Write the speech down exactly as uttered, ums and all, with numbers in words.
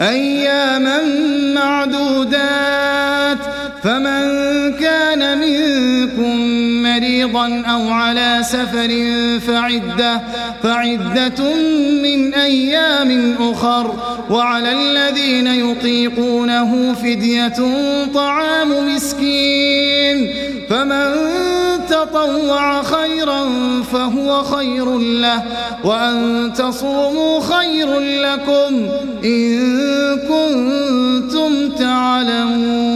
أياما معدودات. فمن كان منكم مريضا أو على سفر فعدة, فعدة من أيام أخر. وعلى الذين يطيقونه فدية طعام مسكين. فمن تطوع خيرا فهو خير له، وأن تصوموا خير لكم إن كنتم تعلمون.